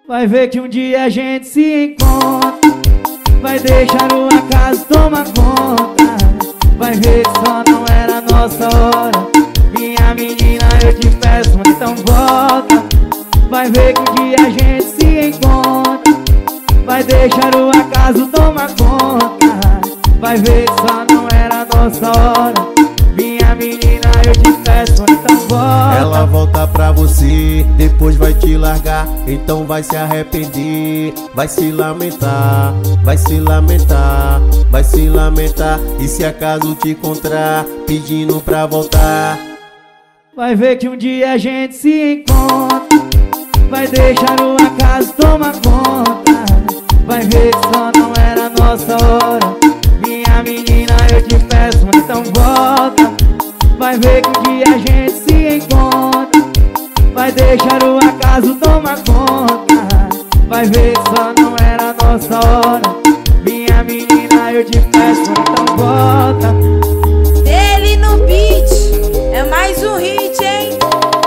Vai ver que um dia a gente se encontra. Vai deixar o acaso tomar conta. Vai ver que só não era a nossa hora. Minha menina, eu te peço, então volta. Vai ver que um dia a gente se encontra. Vai deixar o acaso tomar conta. Vai ver que só não era a nossa hora. Minha menina, eu te peço, então volta. Ela volta pra você, depois vai te largar. Então vai se arrepender, vai se lamentar. Vai se lamentar, vai se lamentar. E se acaso te encontrar, pedindo pra voltar. Vai ver que um dia a gente se encontra. Vai deixar o acaso tomar conta. Vai ver que só não era a nossa hora. Minha menina, eu te peço, então volta. Vai ver que um dia a gente se encontra. Vai deixar o acaso tomar conta. Vai ver que só não era a nossa hora. Minha menina, eu te peço, então volta. Ele no beat, é mais um hit, hein?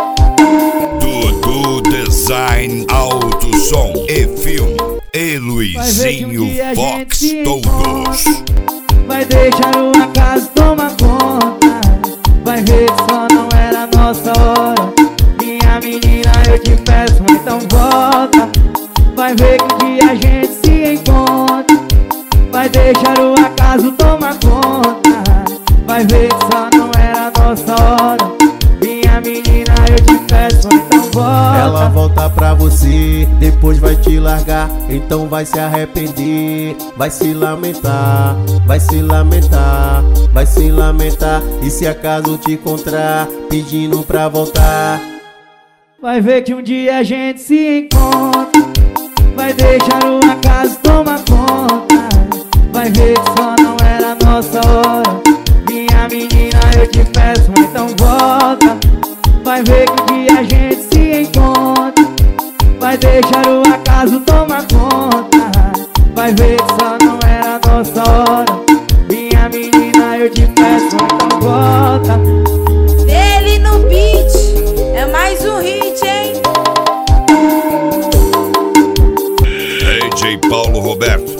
Dudu Design, Alto Som e Filme. E Luizinho Fox todos. Vai deixar o acaso tomar conta. Vai ver que só não era a nossa hora. Minha menina, eu te peço, então volta. Vai ver que um dia a gente se encontra. Vai deixar o acaso tomar conta. Vai ver que só não era a nossa hora. Minha menina, eu te peço, então volta. Ela volta pra você, depois vai te largar. Então vai se arrepender, vai se lamentar. Vai se lamentar, vai se lamentar. E se acaso te encontrar, pedindo pra voltar. Vai ver que um dia a gente se encontra. Vai deixar o acaso tomar conta. Vai ver que só não era a nossa hora. Minha menina, eu te peço, então volta. Vai ver que um dia a gente se encontra. Vai deixar o acaso tomar conta. Vai ver que só não era a nossa hora. Minha menina, eu te peço, então volta. Ele no beat, é mais um hit, hein? DJ Paulo Roberto.